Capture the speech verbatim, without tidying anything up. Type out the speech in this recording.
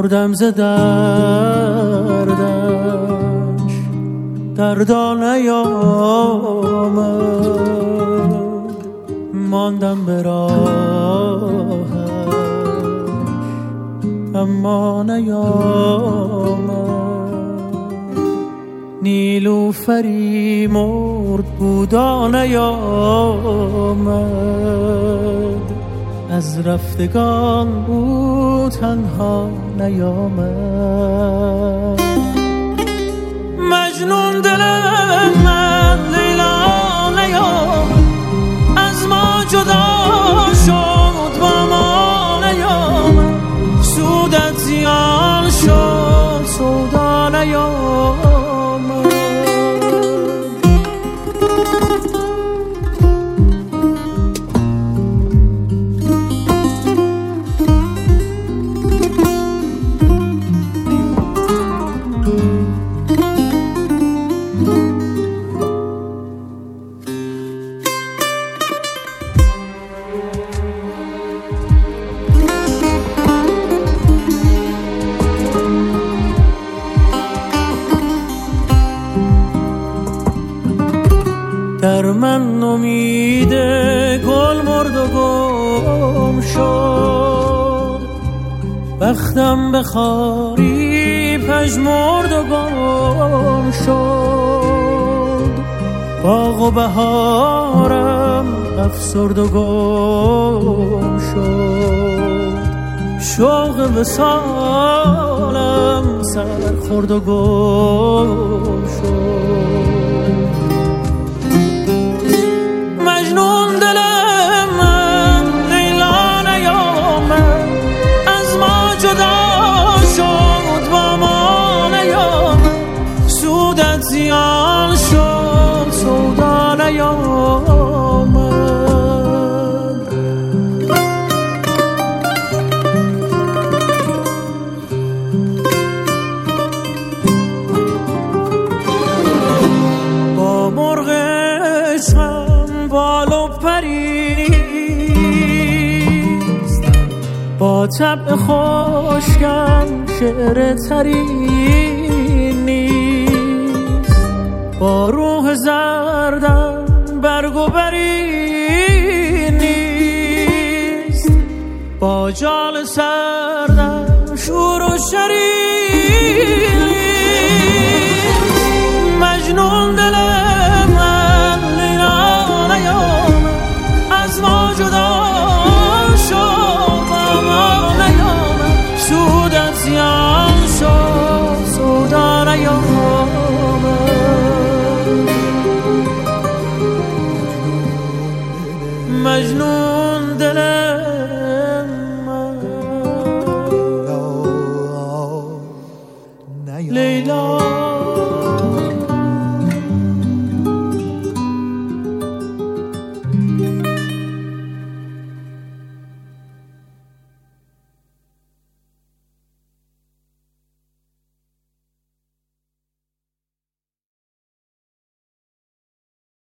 مردم ز دردش دردا نیامد، ماندم به راهش اما نیامد. نیلوفری مرد بودا نیامد، از رفتگان او تنها نیامد. مجنون دل من لیلا نیامد، از ما جدا شد با ما نیامد. سودت زیان شد سودا نیامد. در من امید گل مرد و گم شد، بختم به خاری پژمرد و گم شد. باغ و بهارم افسرد و گم شد، شوق وصالم سر خورد و گم شد. مجنون دل من لیلا نیامد، از ما جدا شد با ما نیامد. سودت زیان شد سودا نیامد. با مرغ عشقم بال و پریست، با طبع خشکم شعر تری نیست. با روح زردم برگ و بری نیست، با جال سردم شور و شری نیست. مجنون دل من لیلا نیامد، از ما جدا شد با ما نیامد. سودت زیان